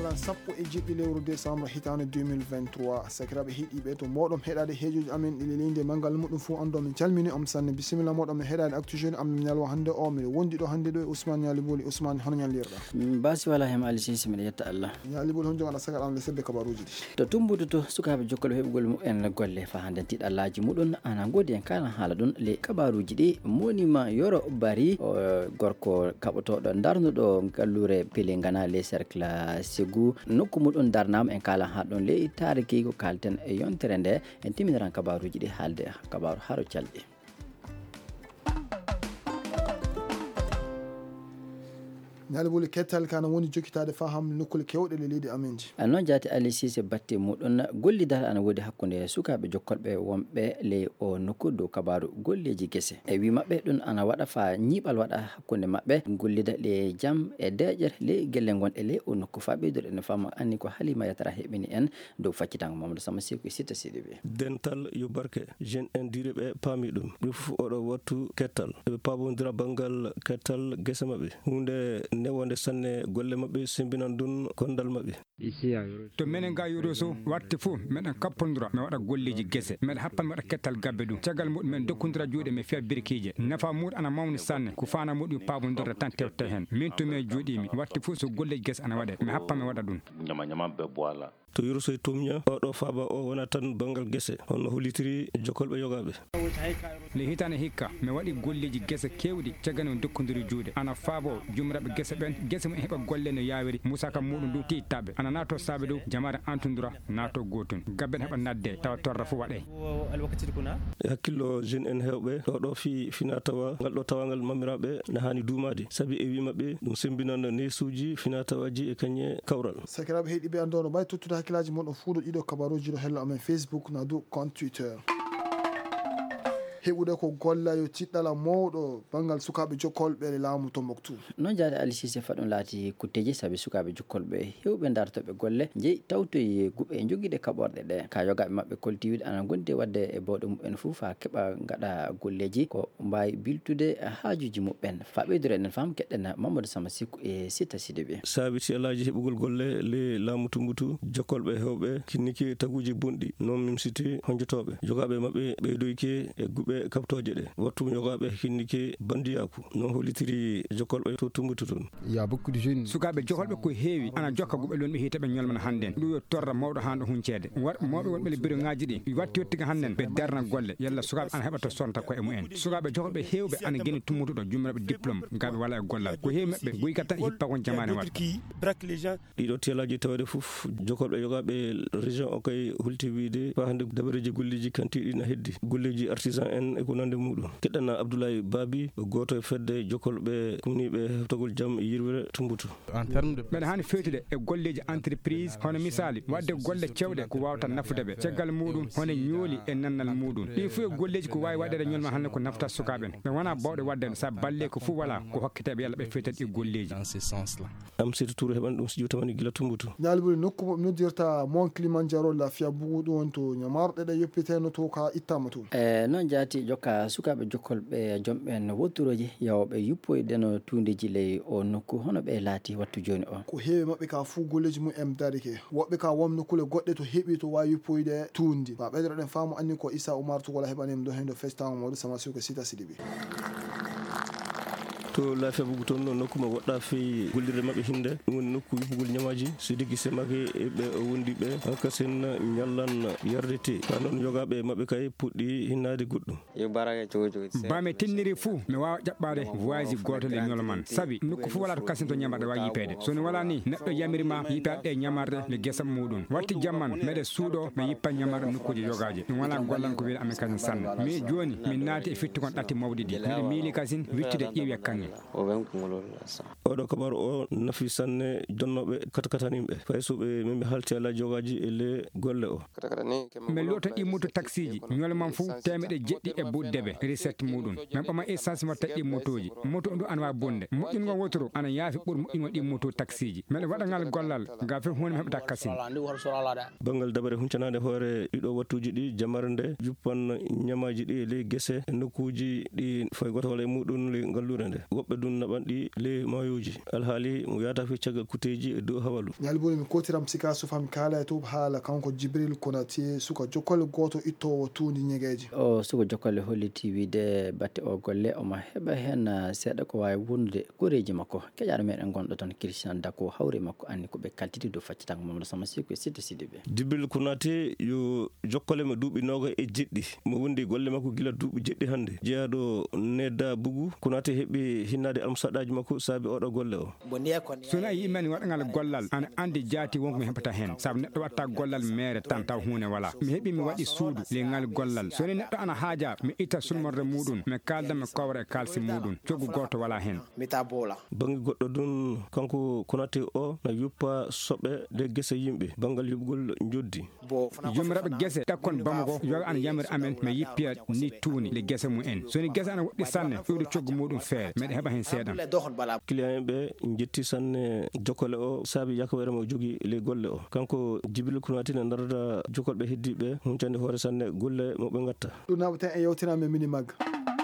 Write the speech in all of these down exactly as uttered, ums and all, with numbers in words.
alan sappo e jiɗɗi lewru décembre hitande deux mille vingt-trois sakiraɓe heeɗiɓe to moɗon heɗade heejoji amen ɗi lelinde manggal muɗum fo ando min calmini om sanne bisimilla moɗon mi heɗade actu jeune am ñalwa hande o miɗo wondi ɗo hande ɗo e Ousmane Ñali Boli. Ousmane hono ñallirɗa? basi wala hem Ali Sisi miɗa yetta Allah. Ñali Boli hon jogoɗa sagal am le sebbe kabaruji ɗi to tumbude to sukaɓe jokkol heɓugol mumen golle fa hande tiɗallaji muɗum ana godi en kala haala ɗum le kabaruji ɗi monima Yoro Bari gorko kaɓotoɗo darnuɗo gallure pelengana le cercle Ségou nokku muɗum darnama en kala ha ɗon le tariki ko kalten e yontere nde en timiniran kabaruji ɗi haalde kabaru haro calɗi. Ñali Boli kettal kana woni jokkitade faham nokkule kewɗe le leydi aminji non jaati Ali Cissé batte muɗum gollidal ana wodi hakkude sukaɓe jokkolɓe wonɓe le o nokku dow kabaru golleji gese e wi mabɓe ɗum ana waɗa fa ñiɓal waɗa hakkude mabɓe gollida le jaam e deƴƴere le gelle gonɗe le o nokku fa ɓeydoɗe no fama anni ko Halima Yatara heɓini en dow faccitango Mamadou Samba Seko sita sidiɓe dental yo barke jeune en dire ɓe paami ɗum ɓe fof oɗo wattu kettal eɓe pamodira banggal kettal gese mabɓe hunde newonde sanne golle mabɓe sembinan dun kondal mabɓe to menen ga Yoro so watte fof meɗen kappodira mi waɗa golleji gese meɗa happan mi waɗa kettal gabbe ɗum caggal muɗum men dokkodira juuɗe mi fiya birkije nafa muɗum ana mawni sanne ko fana muɗum pamodira tan tewte hen min to mi jooɗimi watte fof so golleji gese ana waɗe mi happan mi waɗa ɗum ñama ñama be boala to Yoro so tumña oɗo faaba o wona tan bangal gese honno holitiri jokkolɓe yogaɓe le hitane hikka mi waɗi golleji gese kewɗi caggal mi dokkodiri juuɗe ana faabo jumraɓe gese ɓen gese mum heɓa golle no yawiri musaka muɗum ɗum tittaɓe ana nato saabe dow jamare antodira nato gotun gabben heɓa nadde tawa torra fo waɗe e hakkillo jeune en hewɓe oɗo fi fina tawa ngal ɗo tawangal mamiraɓe ne hani duumade saabi e wi mabɓe ɗum sembinan nesuji fina tawaji e kañe kawral sakiraɓe heeɗiɓe andono ɓay tottude hakkillaji moɗon fuuɗo ɗiɗo kabaruji ɗo hello amen Facebook na dow compte Twitter heɓude ko golla yo tiɗɗala mawɗo banggal sukaɓe jokkolɓe laamu Tombouctou non jaade Ali Cissé faɗum laati kutteji saabi sukaɓe jokkolɓe hewɓe dartoɓe golle jeeyi tawtoye guɓe joguiɗe kaɓorɗe ɗe ka yogaɓe mabɓe koltiwiɗe ana gondi wadde e bawɗe mumen foof ha keeɓa gaɗa golleji ko mbawi biltude haajuji muɓen fa ɓeydore enen fam keɗɗen Mamadou Samba Seko e Sita Sidibé saabi tielaji heɓugol golle le laamu Tombouctou jokkolɓe hewɓe kinniki taguji bonɗi non mimsiti honjotoɓe jogaɓe mabɓe ɓeydoyke e guɓe kaptoje ɗe wattu yogaɓe hinnike bandiyaku non holitiri jokkolɓe to Tombouctou toon ya beaucoup de jeunes sukaɓe jokkolɓe ko heewi ana jokka guɓe lon ɓe hiteɓe ñolmana handen ɗum yo torra mawɗo hanɗo huncede mawɓe wonɓe le bureau ngaji ɗi watti yettiga handen ɓe darna golle yalla sukaɓe ana heɓa to sonta koye mumen sukaɓe jokkolɓe hewɓe ana gueni Tombouctou ɗo jumraɓe diplôme gaɓe wala e gollal ko heewi mabɓe guykat tan hippa kon jamane waɗa ɗiɗo telaji tawade foof jokkolɓe yogaɓe région o kay hulti wiide fa hande dabareji golleji kantiɗi na heddi golleji artisan en e ko nande muɗum keɗɗana Abdoulaye Babi goto e fedde jokkolɓe kumniɓe heftogol jaam e yirwere Tombouctou mbeɗa hani fewtude e golleji entreprise hono misali wadde golle cewɗe ko wawata nafudeɓe caggal muɗum hono ñooli e nannal muɗum ɗin fof e golleji ko wawi waɗede ñolma hande ko nafta sukaɓen ɓe wona bawɗe wadde sa balle ko fof wala ko hokkiteɓe yalla ɓe fewtede ɗi golleji am Seytou Touré heɓani ɗum studio tamani gila Tombouctou Ñali Boli nokku mo noddirta Mont Kilimanjaro la fiya bugu ɗum to ñamarɗe ɗe yoppiteno to ka ittama to e noon jaati jokka sukaɓe jokkolɓe jomɓen wotturoji yawɓe yuppoydeno tundeji ley o nokku hono ɓe laati wattu joni o ko heewi mabɓe ka fuu golleji mum em darike woɓɓe ka won nokkule goɗɗe to heeɓi to wawi yuppoyde tundi ba ɓeydoɗen faamu anni ko Issa Oumar Tugola heɓanima ɗo hen ɗo festago Mamadou Samba Seko Sita Sidibé to laafiya bugu toon noon nokku ma woɗɗa fewi gollirde mabɓe hinde ɗum woni nokku yupugol ñamaji sidi guisse make ɓe wondi ɓe hankasen ñallan yardete ka noon yogaɓe mabɓe kay puɗɗi hinnade goɗɗum bami tinniri fou mi wawa ƴaɓɓade voyage gotol e ñoloman saabi nokku fo wala to kasen to ñamarɗe wawi yipede sono wala ni neɗɗo yamirima yipaɗe ñamarde le guesa muɗum watti jamman meɗe suuɗo mi yippa ñamarɗe nokkuji yogaji ɗum wala gollan ko wiide amen kasen sanne mi joni min naati e fitti kon ɗatti mawɗi ɗi miɗe miili kasin wittude ƴeewi kanŋe oɗo kabaru o nafi sanne jonnoɓe katakataninɓe fay so ɓe min ɓe halti ala jogaji e le golle o min loto ɗi moto taxi ji ñolman fou temeɗe jeɗɗi e buddeɓe recette muɗum min ɓama essence mo taƴɗi motoji moto ndu ana wawi bonde moƴƴingo wotoro ana yaafi ɓuuri moƴƴingo ɗi moto taxi ji miɗa waɗagal gollal ga fof hunde mi heɓata kasin bangal dabare huncanade hoore ɗiɗo wattuji ɗi jamarde juppan ñamaji ɗi e ley guese e nokkuji ɗi fay goto walla e muɗum le ngallure nde woɓɓe dun naɓanɗi le mayoji alhaali mo yata fi caggal kuteji e dow hawalu ñalboni mi kotiram sika so fami kala to haala kanko Jibril Konate suka jokkole goto ittowo tuundi ñegeji o suka jokkole holliti wiide batte o golle omo heɓa hen seeɗa ko wawi wondude gureji makko keƴaɗo meɗen gonɗo toon Christian Dako hawre makko anni koɓe kaltiti dow faccitango Mamadou Sama Siko e Sidi Sidibe Jibril Konate yo jokkole mo duuɓi noga e jeɗɗi mo wondi golle makko gila duuɓi jeɗɗi hande jeeyaɗo nedda bugu Konate heɓi hinnade almusaɗaji makko saabi oɗo golle o sona a yimani waɗagal gollal ana andi jaati wonko mi heɓata hen saabu neɗɗo watta gollal mere tan taw hunde wala mi heeɓi mi waɗi suudu le ngal gollal soni neɗɗo ana haaja mi itta sulmorde muɗum mi kalda mi kowra e kalsi muɗum coggu goto wala hen bangi goɗɗo dun kanko Konate o na yuppa soɓe de gese yimɓe bangal yuɓgol joddi jomiraɓe gese ɗakkon Bamako yo ana yamir amen mi yippiya ni tuuni le gese mum en soni gese ana woɗɗi sanne ƴuwde coggu muɗum feere meɗe heɓa hen seeɗan client ɓe jetti sanne jokkole o saabi yakawere mo jogui le golle o kanko Jibril Konate ne darata jokkolɓe heddiɓe huncande hoore sanne golle moɓe gatta ɗum naɓaten e yewtirame mini magga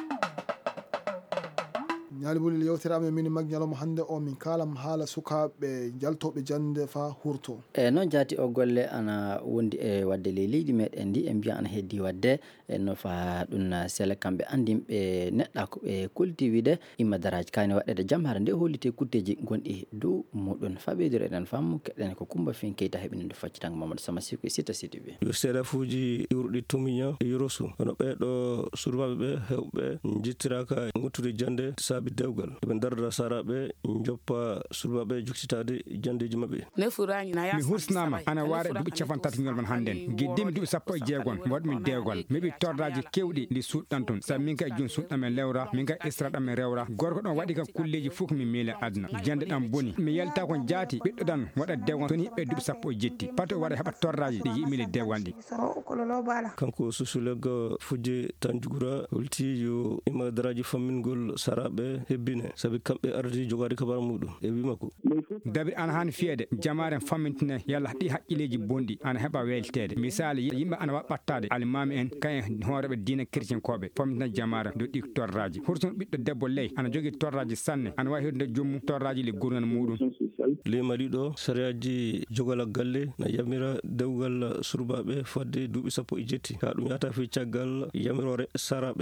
ñalibuli yewtirame mini mag ñalawma hande o min kalam haala sukaɓe jaltoɓe jande fa hurto e noon jaati o golle ana wondi e wadde le leydi meɗen ndi e mbiya ana heddi wadde e no fa ɗum sele kamɓe andimɓe neɗɗa ko ɓe kolti wiide imma daraji kani waɗede jamhare nde hollite kutteji gonɗi dow muɗum faɓedir eɗen fammu keɗen ko Coumba Fin Keita heɓini nde faccitango Mamadou Sama Siko e Sita Sidibe yo seeɗafuji iwruɗi Tomiña e Yorosu hono ɓeɗo surbaɓe ɓe hewɓe jittiraka gottude jande saabi dewgal eɓe darda saraɓe joppa surbaɓe juktitade jandeji mabɓe mi husnama ana waara duuɓi capan tati ñolman hannden guiddimi duuɓi sappo e jeegon waɗmi dewgal miɓi tordaji kewɗi ɗi suɗɗan toon saabi min ka e joni suɗɗam e lewra min ka istiraɗam e rewra gorko ɗon waɗi kam kulleji fof ko mi miile aduna jande ɗam boni mi yalta kon jaati ɓiɗɗo ɗan waɗa dewgal toon hiɓɓe duuɓi sappo e jetti pat o waɗa heɓa tordaji ɗi yimile dewgal ɗi kanko susulega fujje Tanjugura holti yo ima daraji fammingol saraɓe hebbine saabi kamɓe ardi jogade kabar muɗum e wi makko dabi ana hani fiyede jamaren fammintine yalla ɗi haqqileji bonɗi ana heɓa weltede misali yimɓe ana waɗa ɓattade alimami en kayen hooreɓe diina chrétien koɓe fammitina jamaren do ɗi torraji horton ɓiɗɗo debbo ley ana jogui torraji sanne ana wawi hedde jommu torraji le gurnan muɗum le mali ɗo sariyaji jogala galle na yamira dewgal surbaɓe fadde duuɓi sappo e jetti ha ɗum yata fi caggal yamirore saraɓe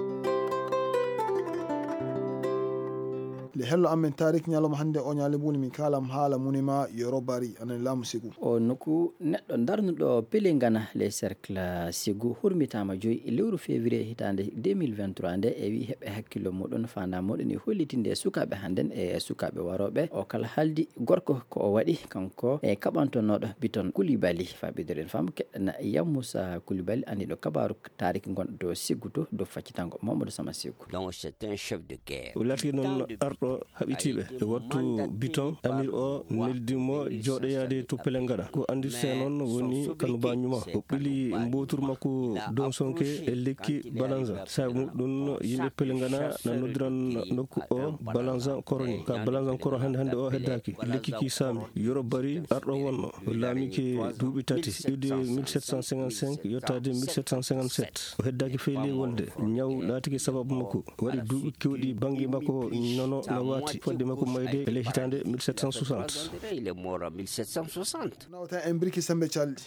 le hello amen tarik ñalawma hande o ñalibuli min kalam haala munima yoro bari anan laamu sigu o nokku neɗɗo darnuɗo pelengana les cercle sigu hurmitama joyi e lewru février hitande deux mille vingt-trois nde e wi heɓe hakkillo muɗum fanda muɗum e hollitinde sukaɓe hannden e sukaɓe waroɓe o kala haldi gorko ko o waɗi kanko e kaɓantonoɗo biton Coulibaly faɓidiren fam keɗɗana Yamoussa Coulibaly aniɗo kabaru tarik gonɗo dow siggu to dow faccitango Mamadou Sama Siko donc c'est un chef de guerre o lati noon arɗo haɓitiɓe e wattu biton amir o neldimo jooɗoyade to pelengaɗa ko andirte noon woni kanu bañuma o ɓili mbotur makko don sonke e lekki balanza saabi muɗum yimɓe pelengana na noddiran nokku o balanza koroni ka balanza koro hande hande o heddaki lekki ki sami Yoro Bari arɗo wonno o laamiki duuɓi tati iwde mille sept cent cinquante-cinq yottade mille sept cent cinquante-sept o heddaki feeli wolde ñaw laatiki sababu makko waɗi duuɓi kewɗi banggue makko nono na wati fodde makko mayde ele hitande mille sept cent soixante il est mort en mille sept cent soixante nawta en briki sembe calɗi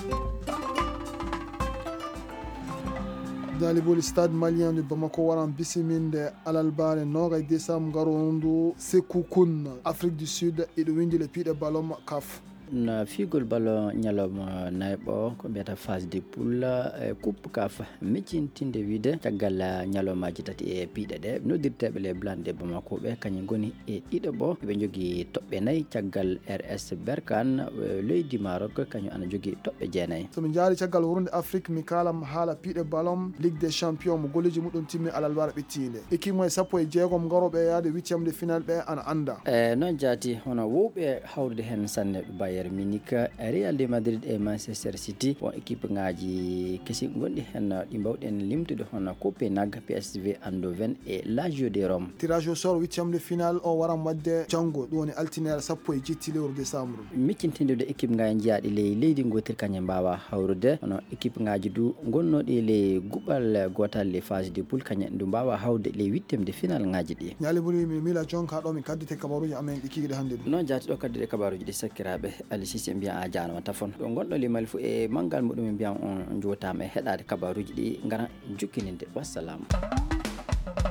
dalibol stade malien de Bamako waran bisiminde alalbare nogay décembre garondu Sékou Koun Afrique du Sud eɗo windi le piiɗe ballon caf na figol ballon ñalawma nayɓo ko mbiyata phase de poule e coupe caf miccintinde wiide caggal ñalawmaji tati e piiɗe ɗe noddirteɓe les blancs de Bamako ɓe kañum goni e ɗiɗo ɓo ɓe jogui toɓɓe nayyi caggal R S Berkane leydi Maroc kañum ana jogui toɓɓe jeenayyi somin jaari caggal wuronde Afrique mi kalam haala piiɗe ballon Ligue des champions mo golleji muɗum timmi alalbara ɓettinde équipe moye sappo e jeegom garoɓe yaade huitiéme de finale ɓe ana anda e noon jaati hono wowɓe hawrude hen sanne ɗo baye Bayern Munich, Real de Madrid e Manchester City won équipe ngaji kesi gondi hen di bawden limtude hono Copenhague, P S V Eindhoven e Lazio de Rome. Tirage au sort huitième de finale o waram wadde jango do woni altinaire sappo e jetti lewru décembre. Miccintinde de équipe ngaji jaadi le leydi gotel kanyam bawa hawrude hono équipe ngaji du gonnodi le gubal gotal le phase de poule kanyam du bawa hawde le huitième de finale ngaji di. Nyali buri mi mila jonka do mi kaddite kabaruji amen dikide hande du. Non jaati do kaddite kabaruji di sakirabe ali sisi mbiya a jaanama tafon do gondo le malfu e mangal mudum mbiya on jotama e hedade kabaruji di ngara jukkininde. Wassalam.